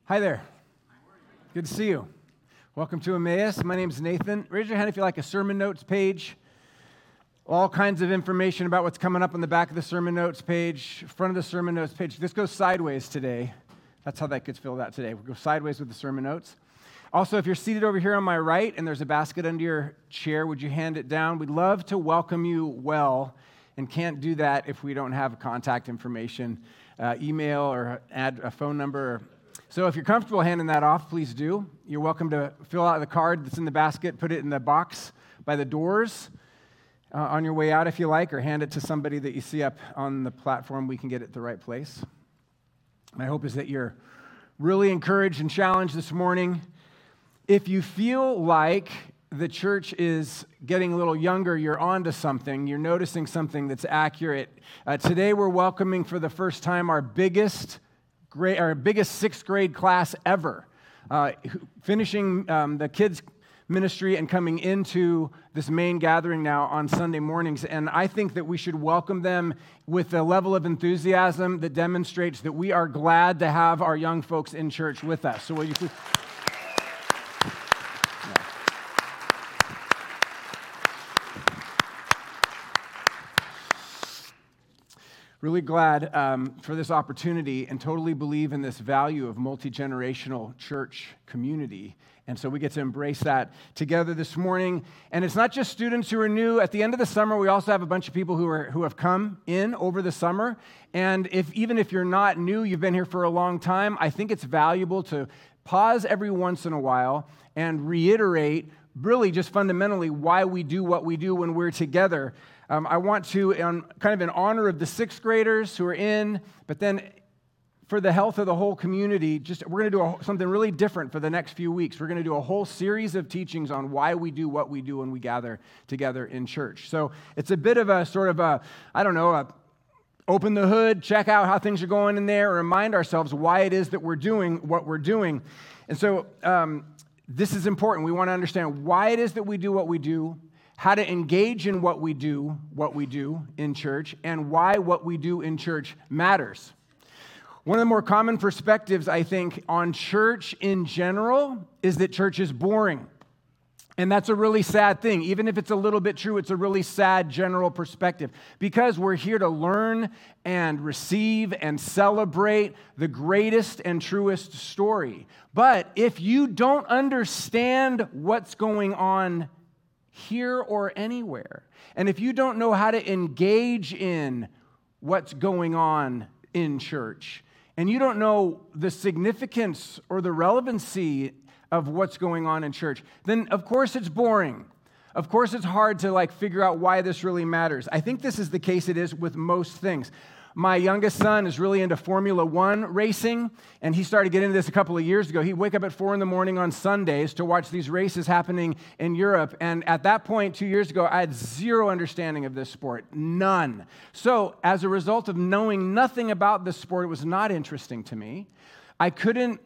Hi there. Good to see you. Welcome to Emmaus. My name's Nathan. Raise your hand if you like a sermon notes page. All kinds of information about what's coming up on the back of the sermon notes page, front of the sermon notes page. This goes sideways today. That's how that gets filled out today. We'll go sideways with the sermon notes. Also, if you're seated over here on my right and there's a basket under your chair, would you hand it down? We'd love to welcome you well and can't do that if we don't have contact information, email or add a phone number. So if you're comfortable handing that off, please do. You're welcome to fill out the card that's in the basket, put it in the box by the doors on your way out if you like, or hand it to somebody that you see up on the platform. We can get it the right place. My hope is that you're really encouraged and challenged this morning. If you feel like the church is getting a little younger, you're onto something, you're noticing something that's accurate. Today we're welcoming for the first time our biggest sixth grade class ever, finishing the kids' ministry and coming into this main gathering now on Sunday mornings. And I think that we should welcome them with a level of enthusiasm that demonstrates that we are glad to have our young folks in church with us. So will you please... Really glad for this opportunity and totally believe in this value of multi-generational church community. And so we get to embrace that together this morning. And it's not just students who are new. At the end of the summer, we also have a bunch of people who have come in over the summer. And even if you're not new, you've been here for a long time, I think it's valuable to pause every once in a while and reiterate really just fundamentally why we do what we do when we're together. I want to, kind of in honor of the sixth graders who are in, but then for the health of the whole community, we're going to do something really different for the next few weeks. We're going to do a whole series of teachings on why we do what we do when we gather together in church. So it's a bit of a sort of open the hood, check out how things are going in there, remind ourselves why it is that we're doing what we're doing. And so this is important. We want to understand why it is that we do what we do, how to engage in what we do in church, and why what we do in church matters. One of the more common perspectives, I think, on church in general is that church is boring. And that's a really sad thing. Even if it's a little bit true, it's a really sad general perspective because we're here to learn and receive and celebrate the greatest and truest story. But if you don't understand what's going on here or anywhere, and if you don't know how to engage in what's going on in church, and you don't know the significance or the relevancy of what's going on in church, then of course it's boring. Of course it's hard to figure out why this really matters. I think this is the case it is with most things. My youngest son is really into Formula One racing, and he started getting into this a couple of years ago. He'd wake up at 4 a.m. on Sundays to watch these races happening in Europe. And at that point, 2 years ago, I had zero understanding of this sport, none. So as a result of knowing nothing about this sport, it was not interesting to me. I couldn't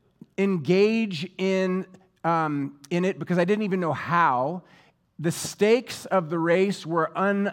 engage in it because I didn't even know how. The stakes of the race were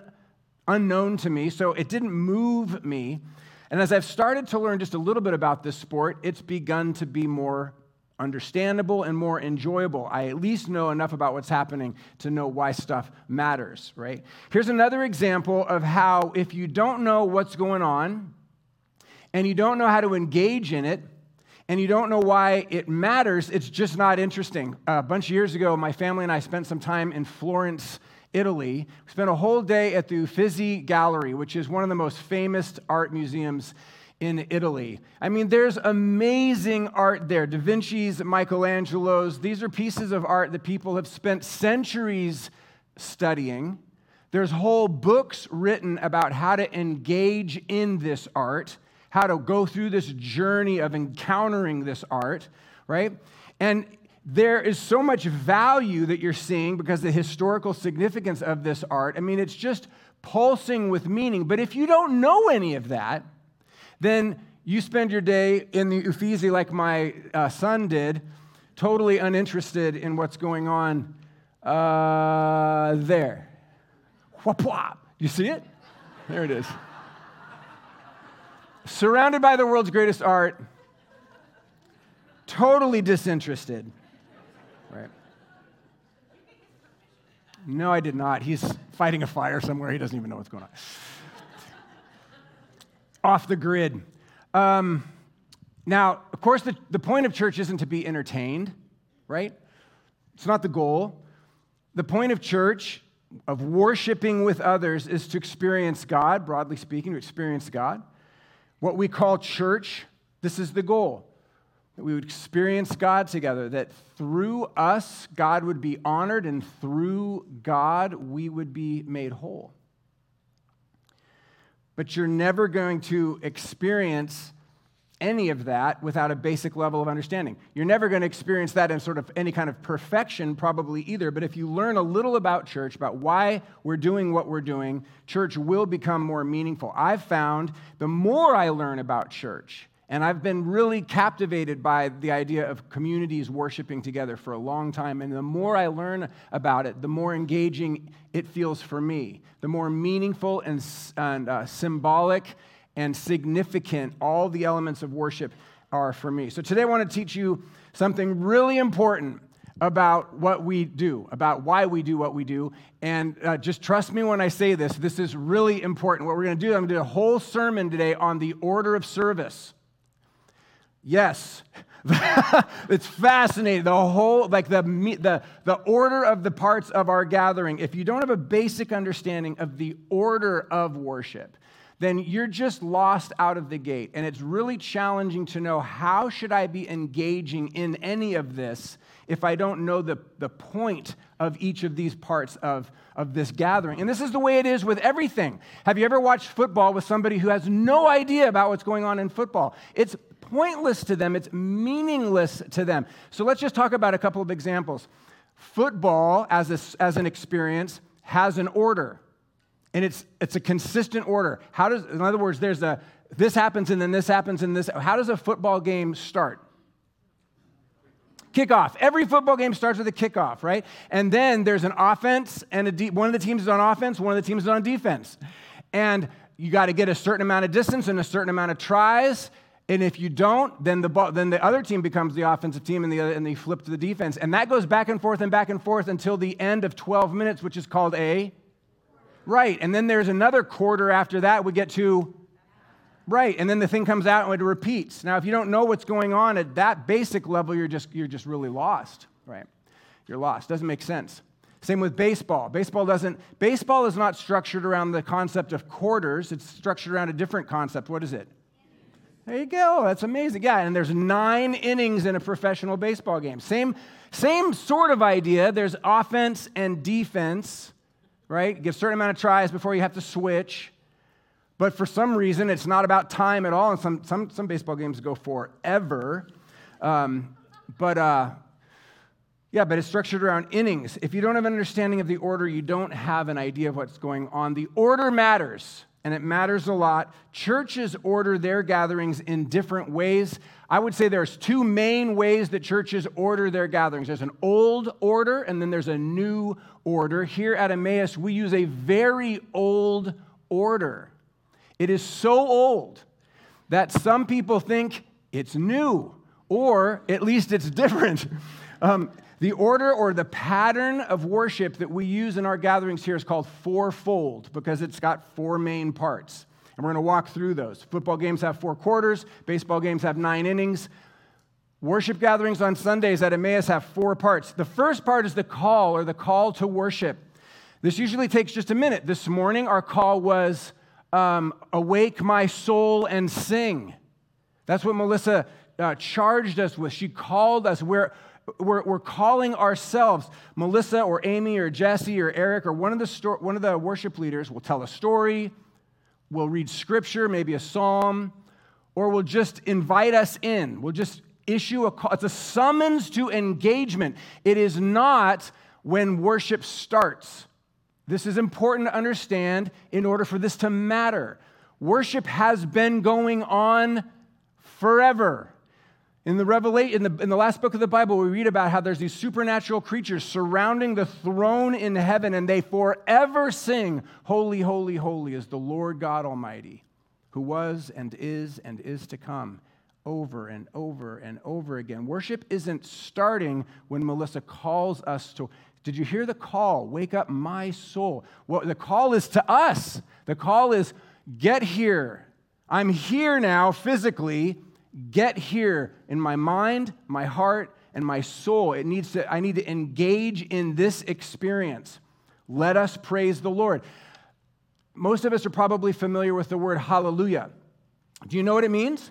unknown to me, so it didn't move me. And as I've started to learn just a little bit about this sport, it's begun to be more understandable and more enjoyable. I at least know enough about what's happening to know why stuff matters, right? Here's another example of how if you don't know what's going on, and you don't know how to engage in it, and you don't know why it matters, it's just not interesting. A bunch of years ago, my family and I spent some time in Florence, Italy. We spent a whole day at the Uffizi Gallery, which is one of the most famous art museums in Italy. I mean, there's amazing art there. Da Vinci's, Michelangelo's. These are pieces of art that people have spent centuries studying. There's whole books written about how to engage in this art, how to go through this journey of encountering this art, right? And there is so much value that you're seeing because of the historical significance of this art. I mean, it's just pulsing with meaning. But if you don't know any of that, then you spend your day in the Uffizi like my son did, totally uninterested in what's going on there. Whop, whop. You see it? There it is. Surrounded by the world's greatest art, totally disinterested. Right. No, I did not. He's fighting a fire somewhere. He doesn't even know what's going on. Off the grid. Now, of course, the point of church isn't to be entertained, right? It's not the goal. The point of church, of worshiping with others, is to experience God, broadly speaking, to experience God. What we call church, this is the goal, that we would experience God together, that through us, God would be honored, and through God, we would be made whole. But you're never going to experience any of that without a basic level of understanding. You're never going to experience that in sort of any kind of perfection, probably either, but if you learn a little about church, about why we're doing what we're doing, church will become more meaningful. I've found the more I learn about church, and I've been really captivated by the idea of communities worshiping together for a long time, and the more I learn about it, the more engaging it feels for me, the more meaningful and symbolic and significant all the elements of worship are for me. So today I want to teach you something really important about what we do, about why we do what we do. And just trust me when I say this, this is really important. What we're going to do, I'm going to do a whole sermon today on the order of service. Yes, it's fascinating. The whole, like the order of the parts of our gathering. If you don't have a basic understanding of the order of worship, then you're just lost out of the gate. And it's really challenging to know, how should I be engaging in any of this if I don't know the point of each of these parts of this gathering? And this is the way it is with everything. Have you ever watched football with somebody who has no idea about what's going on in football? It's pointless to them. It's meaningless to them. So let's just talk about a couple of examples. Football, as an experience, has an order. And it's a consistent order. In other words, this happens and then this happens and this. How does a football game start? Kickoff. Every football game starts with a kickoff, right? And then there's an offense, and one of the teams is on offense, one of the teams is on defense. And you got to get a certain amount of distance and a certain amount of tries. And if you don't, then the other team becomes the offensive team, and they flip to the defense. And that goes back and forth until the end of 12 minutes, which is called a right. And then there's another quarter after that. We get to right. And then the thing comes out and it repeats. Now, if you don't know what's going on at that basic level, you're just really lost, right? You're lost. Doesn't make sense. Same with baseball. Baseball is not structured around the concept of quarters. It's structured around a different concept. What is it? There you go. That's amazing. Yeah, and there's 9 innings in a professional baseball game. Same sort of idea. There's offense and defense, right? You get a certain amount of tries before you have to switch. But for some reason, it's not about time at all. And some baseball games go forever. But it's structured around innings. If you don't have an understanding of the order, you don't have an idea of what's going on. The order matters, and it matters a lot. Churches order their gatherings in different ways. I would say there's 2 main ways that churches order their gatherings. There's an old order, and then there's a new order. Here at Emmaus, we use a very old order. It is so old that some people think it's new, or at least it's different. The order or the pattern of worship that we use in our gatherings here is called fourfold, because it's got 4 main parts. And we're going to walk through those. Football games have 4 quarters. Baseball games have 9 innings. Worship gatherings on Sundays at Emmaus have 4 parts. The first part is the call, or the call to worship. This usually takes just a minute. This morning, our call was, awake my soul and sing. That's what Melissa charged us with. She called us. We're calling ourselves. Melissa or Amy or Jesse or Eric or one of the worship leaders will tell a story, will read scripture, maybe a psalm, or will just invite us in. We'll just issue a call. It's a summons to engagement. It is not when worship starts. This is important to understand in order for this to matter. Worship has been going on forever. In the last book of the Bible, we read about how there's these supernatural creatures surrounding the throne in heaven, and they forever sing, "Holy, holy, holy is the Lord God Almighty, who was and is to come." over and over and over again. Worship isn't starting when Melissa calls us to, did you hear the call? Wake up my soul. Well, the call is to us. The call is, get here. I'm here now physically. Get here in my mind, my heart, and my soul. I need to engage in this experience. Let us praise the Lord. Most of us are probably familiar with the word hallelujah. Do you know what it means?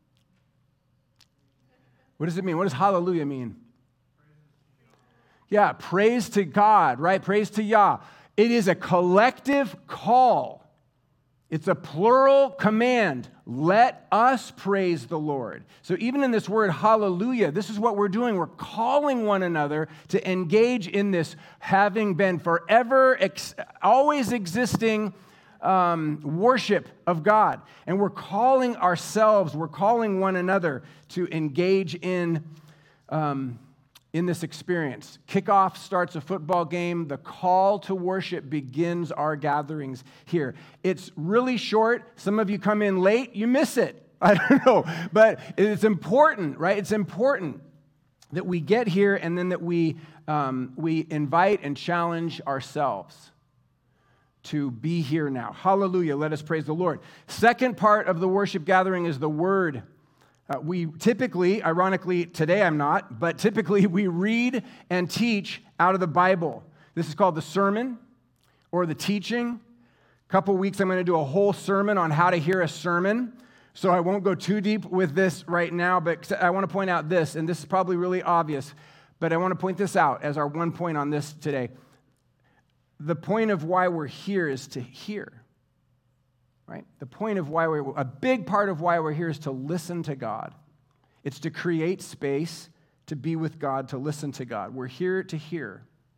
What does it mean? What does hallelujah mean? Yeah, praise to God, right? Praise to Yah. It is a collective call. It's a plural command. Let us praise the Lord. So even in this word hallelujah, this is what we're doing. We're calling one another to engage in this having been forever, always existing worship of God. And we're calling ourselves, we're calling one another to engage in this experience. Kickoff starts a football game. The call to worship begins our gatherings here. It's really short. Some of you come in late, you miss it. I don't know, but it's important, right? It's important that we get here and then that we invite and challenge ourselves to be here now. Hallelujah. Let us praise the Lord. Second part of the worship gathering is the word. We typically, ironically, today I'm not, but typically we read and teach out of the Bible. This is called the sermon or the teaching. A couple weeks I'm going to do a whole sermon on how to hear a sermon. So I won't go too deep with this right now, but I want to point out this, and this is probably really obvious, but I want to point this out as our one point on this today. The point of why we're here is to hear. Right? The point of a big part of why we're here is to listen to God. It's to create space to be with God, to listen to God. We're here to hear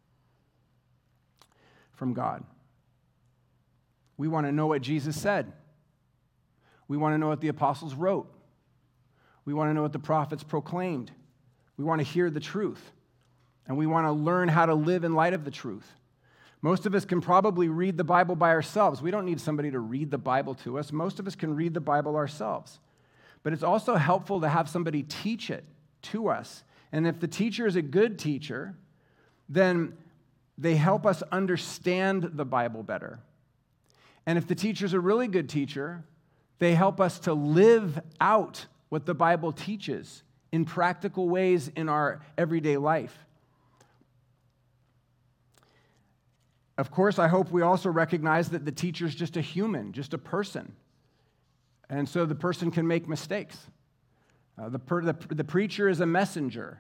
from God. We want to know what Jesus said. We want to know what the apostles wrote. We want to know what the prophets proclaimed. We want to hear the truth. And we want to learn how to live in light of the truth. Most of us can probably read the Bible by ourselves. We don't need somebody to read the Bible to us. Most of us can read the Bible ourselves. But it's also helpful to have somebody teach it to us. And if the teacher is a good teacher, then they help us understand the Bible better. And if the teacher's a really good teacher, they help us to live out what the Bible teaches in practical ways in our everyday life. Of course, I hope we also recognize that the teacher's just a human, just a person. And so the person can make mistakes. The preacher is a messenger,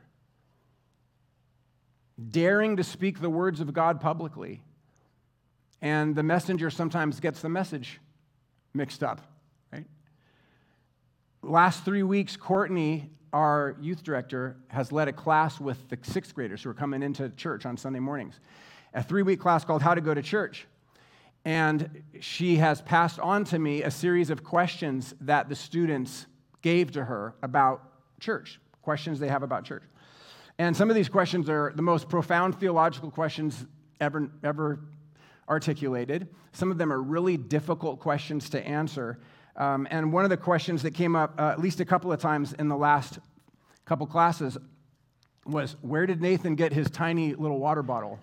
daring to speak the words of God publicly. And the messenger sometimes gets the message mixed up, right? Last 3 weeks, Courtney, our youth director, has led a class with the sixth graders who are coming into church on Sunday mornings. A 3-week class called How to Go to Church. And she has passed on to me a series of questions that the students gave to her about church, questions they have about church. And some of these questions are the most profound theological questions ever articulated. Some of them are really difficult questions to answer. And one of the questions that came up at least a couple of times in the last couple classes was, where did Nathan get his tiny little water bottle?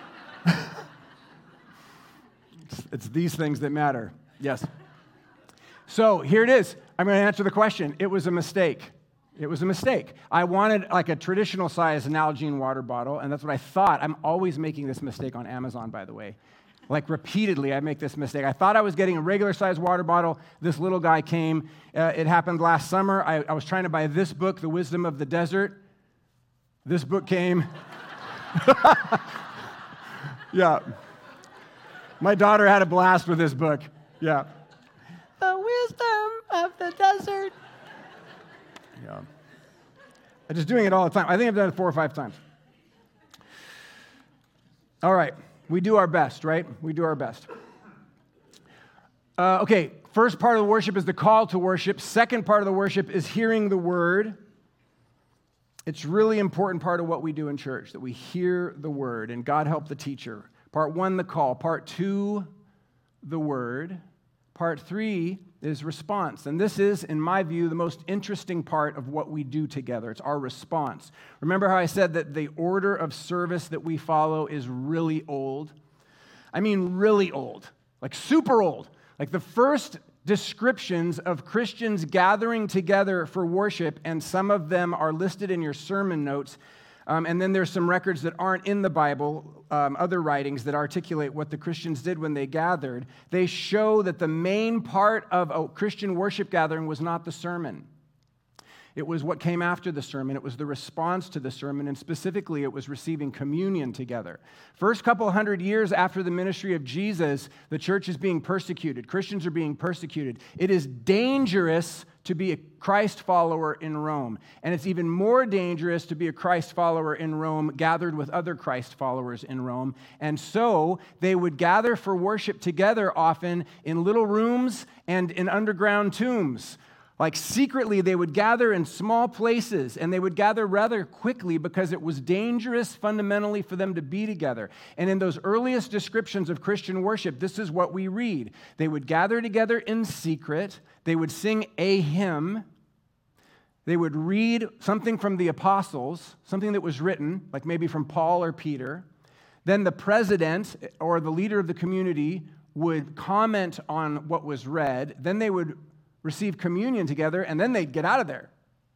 It's these things that matter. Yes. So here it is. I'm going to answer the question. It was a mistake. It was a mistake. I wanted like a traditional size Nalgene water bottle, and that's what I thought. I'm always making this mistake on Amazon, by the way. Like repeatedly, I make this mistake. I thought I was getting a regular size water bottle. This little guy came. It happened last summer. I was trying to buy this book, The Wisdom of the Desert. This book came. Yeah. My daughter had a blast with this book. Yeah. The Wisdom of the Desert. Yeah. I'm just doing it all the time. I think I've done it 4 or 5 times. All right. We do our best, right? We do our best. Okay. First part of the worship is the call to worship. Second part of the worship is hearing the word. It's really important part of what we do in church, that we hear the word, and God help the teacher. Part 1, the call. Part 2, the word. Part 3 is response. And this is, in my view, the most interesting part of what we do together. It's our response. Remember how I said that the order of service that we follow is really old? I mean really old, like super old. Like the first descriptions of Christians gathering together for worship, and some of them are listed in your sermon notes. And then there's some records that aren't in the Bible, other writings that articulate what the Christians did when they gathered. They show that the main part of a Christian worship gathering was not the sermon. It was what came after the sermon. It was the response to the sermon, and specifically it was receiving communion together. First couple hundred years after the ministry of Jesus, the church is being persecuted. Christians are being persecuted. It is dangerous to be a Christ follower in Rome, and it's even more dangerous to be a Christ follower in Rome gathered with other Christ followers in Rome. And so they would gather for worship together often in little rooms and in underground tombs. Like secretly, they would gather in small places, and they would gather rather quickly because it was dangerous fundamentally for them to be together. And in those earliest descriptions of Christian worship, this is what we read. They would gather together in secret. They would sing a hymn. They would read something from the apostles, something that was written, like maybe from Paul or Peter. Then the president or the leader of the community would comment on what was read. Then they would receive communion together, and then they'd get out of there.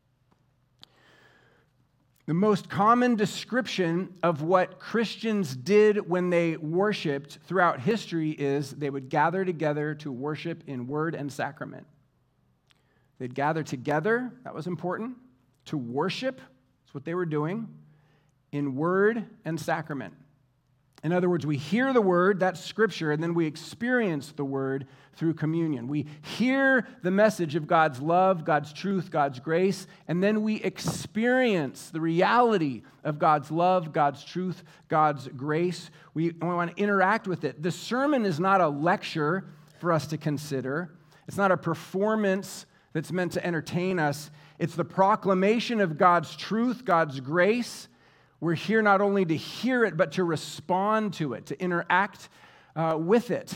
The most common description of what Christians did when they worshiped throughout history is they would gather together to worship in word and sacrament. They'd gather together, that was important, to worship, that's what they were doing, in word and sacrament. In other words, we hear the word, that's scripture, and then we experience the word through communion. We hear the message of God's love, God's truth, God's grace, and then we experience the reality of God's love, God's truth, God's grace. We want to interact with it. The sermon is not a lecture for us to consider. It's not a performance that's meant to entertain us. It's the proclamation of God's truth, God's grace. We're here not only to hear it, but to respond to it, to interact with it.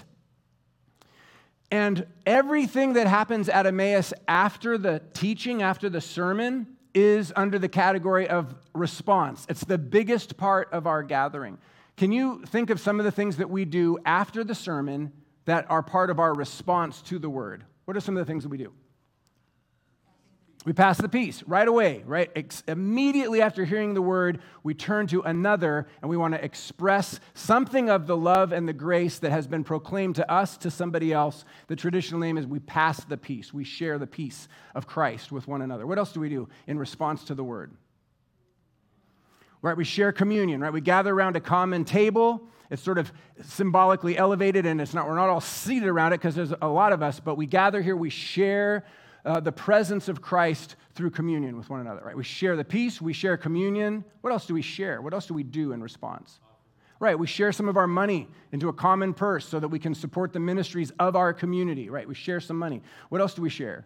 And everything that happens at Emmaus after the teaching, after the sermon, is under the category of response. It's the biggest part of our gathering. Can you think of some of the things that we do after the sermon that are part of our response to the word? What are some of the things that we do? We pass the peace right away, right? Immediately after hearing the word, we turn to another, and we want to express something of the love and the grace that has been proclaimed to us, to somebody else. The traditional name is we pass the peace. We share the peace of Christ with one another. What else do we do in response to the word? Right, we share communion, right? We gather around a common table. It's sort of symbolically elevated, and we're not all seated around it because there's a lot of us, but we gather here, we share the presence of Christ through communion with one another, right? We share the peace, we share communion. What else do we share? What else do we do in response? Right, we share some of our money into a common purse so that we can support the ministries of our community, right? We share some money. What else do we share?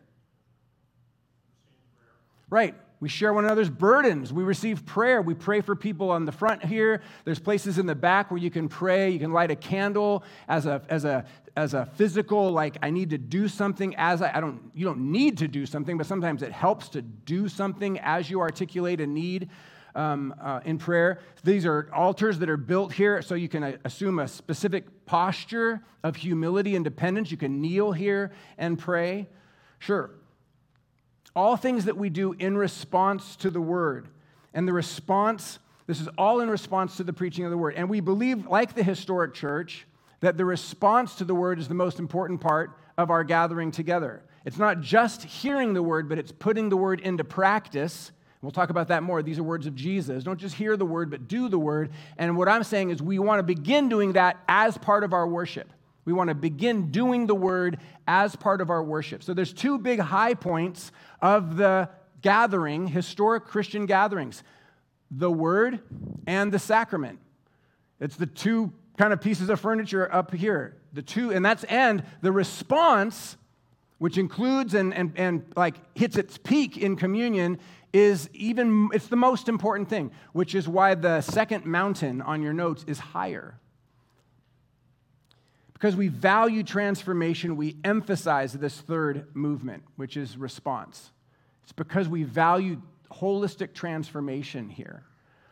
Right, we share one another's burdens. We receive prayer. We pray for people on the front here. There's places in the back where you can pray. You can light a candle as a physical, like I need to do something you don't need to do something, but sometimes it helps to do something as you articulate a need in prayer. These are altars that are built here so you can assume a specific posture of humility and dependence. You can kneel here and pray. Sure. All things that we do in response to the word. And the response, this is all in response to the preaching of the word. And we believe, like the historic church, that the response to the word is the most important part of our gathering together. It's not just hearing the word, but it's putting the word into practice. We'll talk about that more. These are words of Jesus. Don't just hear the word, but do the word. And what I'm saying is we want to begin doing that as part of our worship. We want to begin doing the word as part of our worship. So there's two big high points of the gathering, historic Christian gatherings, the word and the sacrament. It's the two kind of pieces of furniture up here. And the response, which includes and like hits its peak in communion, it's the most important thing, which is why the second mountain on your notes is higher. Because we value transformation, we emphasize this third movement, which is response. It's because we value holistic transformation here.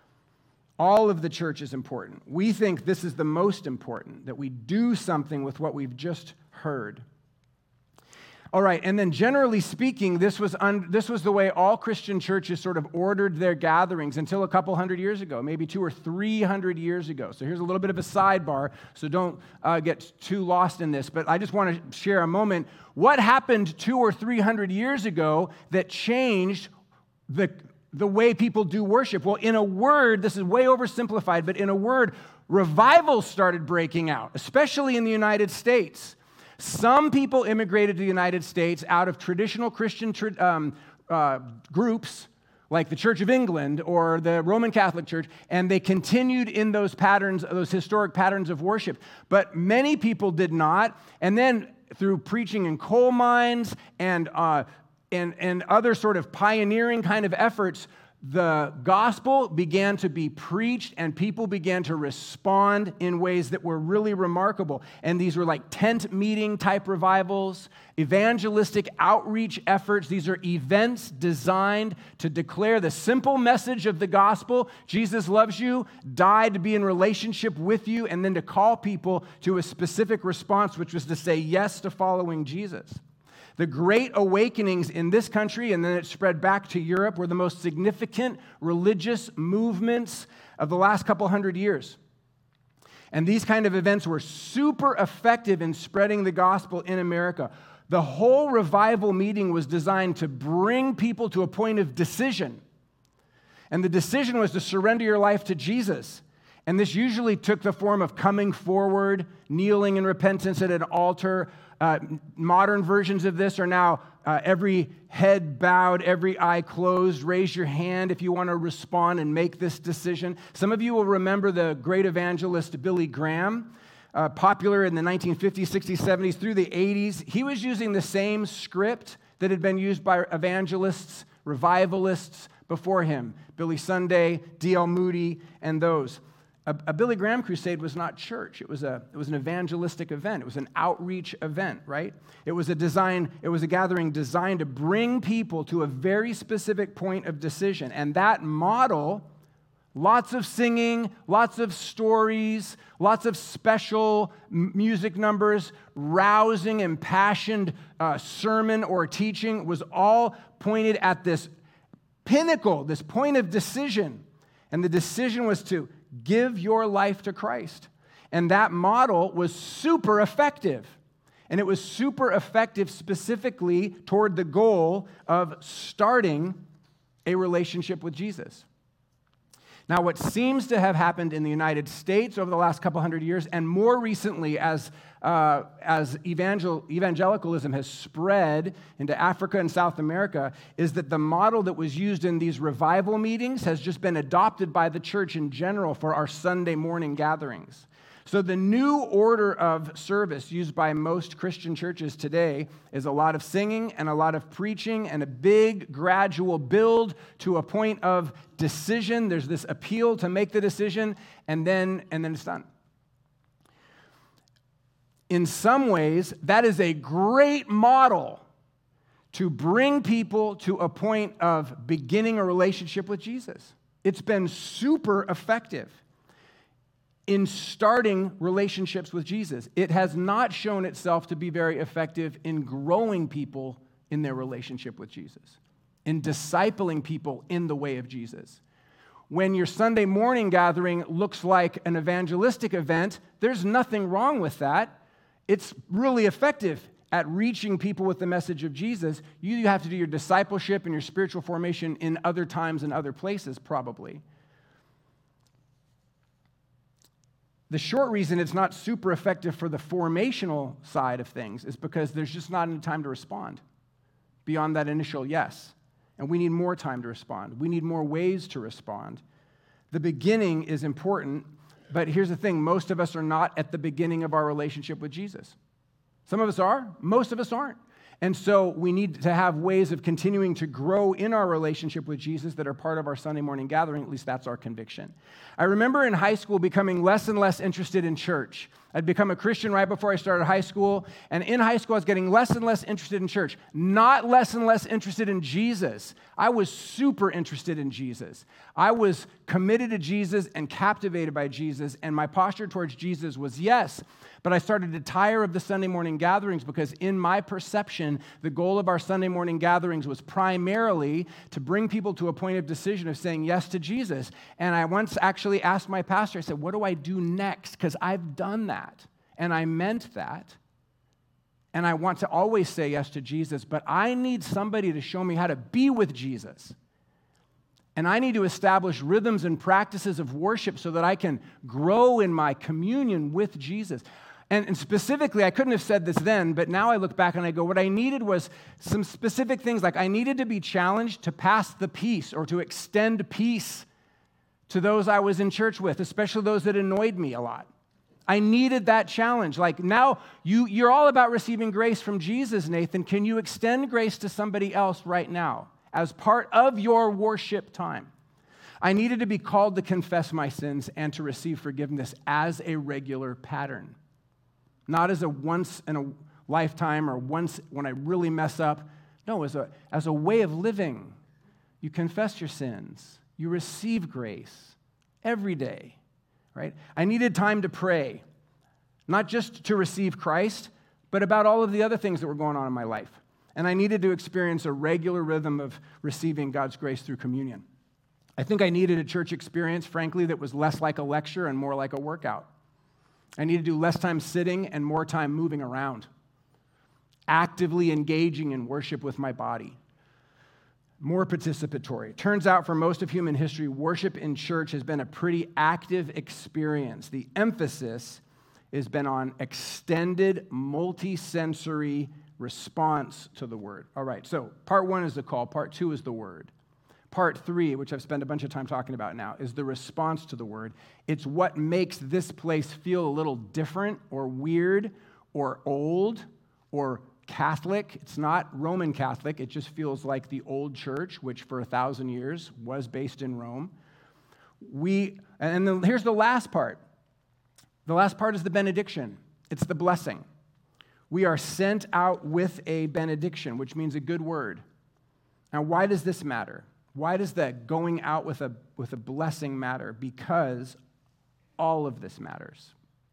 All of the church is important. We think this is the most important, that we do something with what we've just heard. All right, and then generally speaking, this was the way all Christian churches sort of ordered their gatherings until a couple hundred years ago, maybe 200 or 300 years ago. So here's a little bit of a sidebar, so don't get too lost in this, but I just want to share a moment. What happened 200 or 300 years ago that changed the way people do worship? Well, in a word, this is way oversimplified, but in a word, revivals started breaking out, especially in the United States. Some people immigrated to the United States out of traditional Christian groups, like the Church of England or the Roman Catholic Church, and they continued in those patterns, those historic patterns of worship. But many people did not, and then through preaching in coal mines and other sort of pioneering kind of efforts, the gospel began to be preached and people began to respond in ways that were really remarkable. And these were like tent meeting type revivals, evangelistic outreach efforts. These are events designed to declare the simple message of the gospel. Jesus loves you, died to be in relationship with you, and then to call people to a specific response, which was to say yes to following Jesus. The Great Awakenings in this country, and then it spread back to Europe, were the most significant religious movements of the last couple hundred years. And these kind of events were super effective in spreading the gospel in America. The whole revival meeting was designed to bring people to a point of decision. And the decision was to surrender your life to Jesus. And this usually took the form of coming forward, kneeling in repentance at an altar. Modern versions of this are now every head bowed, every eye closed. Raise your hand if you want to respond and make this decision. Some of you will remember the great evangelist Billy Graham, popular in the 1950s, 60s, 70s, through the 80s. He was using the same script that had been used by evangelists, revivalists before him. Billy Sunday, D.L. Moody, and those. A Billy Graham crusade was not church. It was an evangelistic event. It was an outreach event, right? It was a gathering designed to bring people to a very specific point of decision. And that model, lots of singing, lots of stories, lots of special music numbers, rousing, impassioned sermon or teaching, was all pointed at this pinnacle, this point of decision. And the decision was to give your life to Christ. And that model was super effective. And it was super effective specifically toward the goal of starting a relationship with Jesus. Now, what seems to have happened in the United States over the last couple hundred years, and more recently as evangelicalism has spread into Africa and South America, is that the model that was used in these revival meetings has just been adopted by the church in general for our Sunday morning gatherings. So the new order of service used by most Christian churches today is a lot of singing and a lot of preaching and a big gradual build to a point of decision. There's this appeal to make the decision, and then it's done. In some ways, that is a great model to bring people to a point of beginning a relationship with Jesus. It's been super effective in starting relationships with Jesus. It has not shown itself to be very effective in growing people in their relationship with Jesus, in discipling people in the way of Jesus. When your Sunday morning gathering looks like an evangelistic event, there's nothing wrong with that. It's really effective at reaching people with the message of Jesus. You have to do your discipleship and your spiritual formation in other times and other places, probably. The short reason it's not super effective for the formational side of things is because there's just not enough time to respond beyond that initial yes. And we need more time to respond. We need more ways to respond. The beginning is important, but here's the thing. Most of us are not at the beginning of our relationship with Jesus. Some of us are. Most of us aren't. And so we need to have ways of continuing to grow in our relationship with Jesus that are part of our Sunday morning gathering. At least that's our conviction. I remember in high school becoming less and less interested in church. I'd become a Christian right before I started high school. And in high school, I was getting less and less interested in church, not less and less interested in Jesus. I was super interested in Jesus. I was committed to Jesus and captivated by Jesus. And my posture towards Jesus was yes. But I started to tire of the Sunday morning gatherings because in my perception, the goal of our Sunday morning gatherings was primarily to bring people to a point of decision of saying yes to Jesus. And I once actually asked my pastor, I said, what do I do next? Because I've done that, and I meant that. And I want to always say yes to Jesus, but I need somebody to show me how to be with Jesus. And I need to establish rhythms and practices of worship so that I can grow in my communion with Jesus. And specifically, I couldn't have said this then, but now I look back and I go, what I needed was some specific things, like I needed to be challenged to pass the peace or to extend peace to those I was in church with, especially those that annoyed me a lot. I needed that challenge. Like now, you're all about receiving grace from Jesus, Nathan. Can you extend grace to somebody else right now as part of your worship time? I needed to be called to confess my sins and to receive forgiveness as a regular pattern. Not as a once in a lifetime or once when I really mess up. No, as a way of living. You confess your sins. You receive grace every day, right? I needed time to pray, not just to receive Christ, but about all of the other things that were going on in my life. And I needed to experience a regular rhythm of receiving God's grace through communion. I think I needed a church experience, frankly, that was less like a lecture and more like a workout. I needed to do less time sitting and more time moving around, actively engaging in worship with my body, more participatory. Turns out for most of human history, worship in church has been a pretty active experience. The emphasis has been on extended, multi-sensory response to the word. All right, so part one is the call. Part two is the word. Part three, which I've spent a bunch of time talking about now, is the response to the word. It's what makes this place feel a little different or weird or old or Catholic. It's not Roman Catholic. It just feels like the old church, which for 1,000 years was based in Rome. Here's the last part. The last part is the benediction. It's the blessing. We are sent out with a benediction, which means a good word. Now, why does this matter? Why does that going out with a blessing matter? Because all of this matters.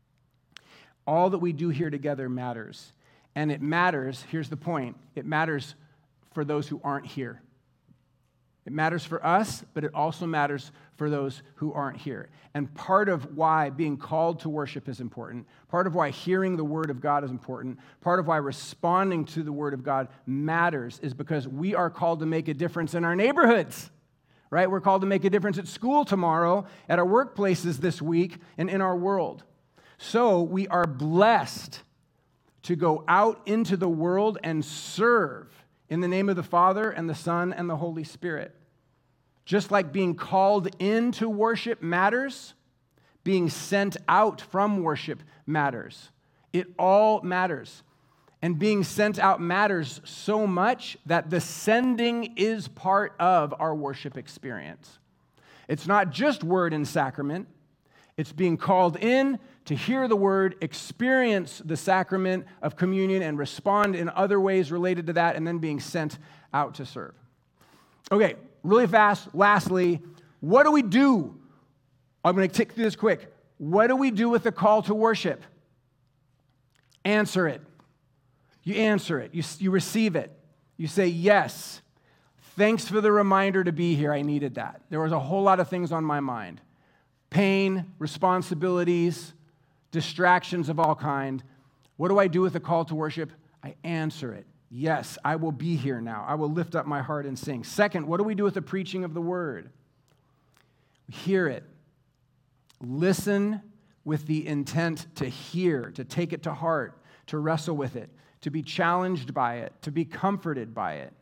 All that we do here together matters. And it matters, here's the point, it matters for those who aren't here. It matters for us, but it also matters for those who aren't here. And part of why being called to worship is important, part of why hearing the Word of God is important, part of why responding to the Word of God matters is because we are called to make a difference in our neighborhoods, right? We're called to make a difference at school tomorrow, at our workplaces this week, and in our world. So we are blessed to go out into the world and serve in the name of the Father and the Son and the Holy Spirit. Just like being called into worship matters, being sent out from worship matters. It all matters. And being sent out matters so much that the sending is part of our worship experience. It's not just word and sacrament. It's being called in to hear the word, experience the sacrament of communion, and respond in other ways related to that, and then being sent out to serve. Okay, really fast, lastly, what do we do? I'm going to tick through this quick. What do we do with the call to worship? Answer it. You answer it. You receive it. You say, yes, thanks for the reminder to be here. I needed that. There was a whole lot of things on my mind. Pain, responsibilities, distractions of all kind. What do I do with the call to worship? I answer it. Yes, I will be here now. I will lift up my heart and sing. Second, what do we do with the preaching of the word? We hear it. Listen with the intent to hear, to take it to heart, to wrestle with it, to be challenged by it, to be comforted by it.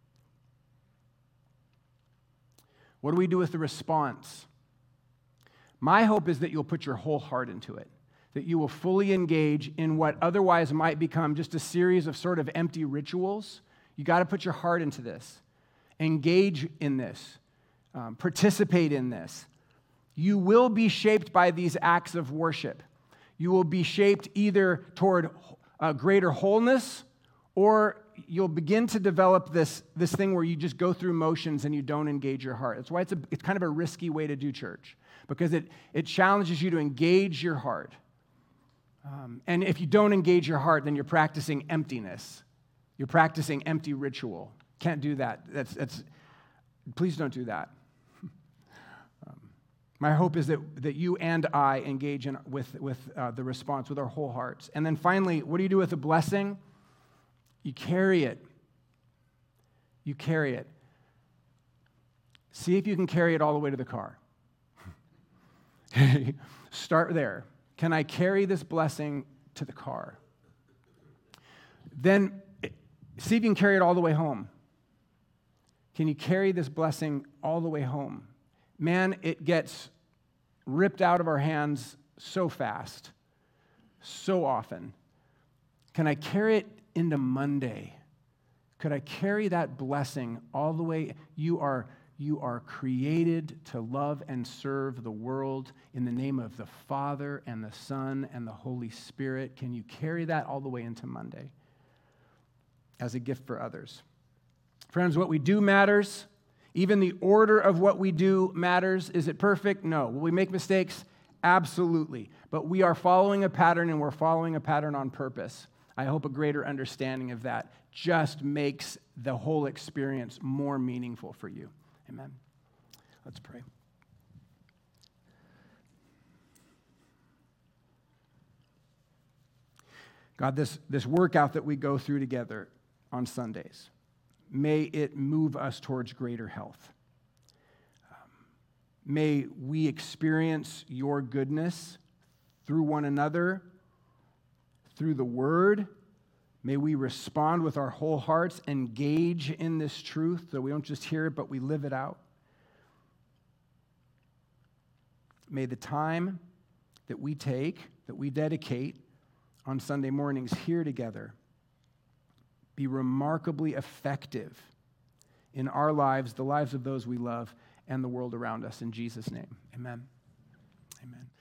What do we do with the response? My hope is that you'll put your whole heart into it, that you will fully engage in what otherwise might become just a series of sort of empty rituals. You got to put your heart into this. Engage in this. Participate in this. You will be shaped by these acts of worship. You will be shaped either toward greater wholeness, or you'll begin to develop this thing where you just go through motions and you don't engage your heart. That's why it's kind of a risky way to do church, because it challenges you to engage your heart. And if you don't engage your heart, then you're practicing emptiness. You're practicing empty ritual. Can't do that. Please don't do that. My hope is that you and I engage with the response with our whole hearts. And then finally, what do you do with a blessing? You carry it. You carry it. See if you can carry it all the way to the car. Start there. Can I carry this blessing to the car? Then see if you can carry it all the way home. Can you carry this blessing all the way home? Man, it gets ripped out of our hands so fast, so often. Can I carry it into Monday? Could I carry that blessing all the way? You are created to love and serve the world in the name of the Father and the Son and the Holy Spirit. Can you carry that all the way into Monday as a gift for others? Friends, what we do matters. Even the order of what we do matters. Is it perfect? No. Will we make mistakes? Absolutely. But we are following a pattern, and we're following a pattern on purpose. I hope a greater understanding of that just makes the whole experience more meaningful for you. Amen. Let's pray. God, this workout that we go through together on Sundays, may it move us towards greater health. May we experience your goodness through one another, through the word. May we respond with our whole hearts, engage in this truth, so we don't just hear it, but we live it out. May the time that we take, that we dedicate on Sunday mornings here together, be remarkably effective in our lives, the lives of those we love, and the world around us. In Jesus' name, amen. Amen.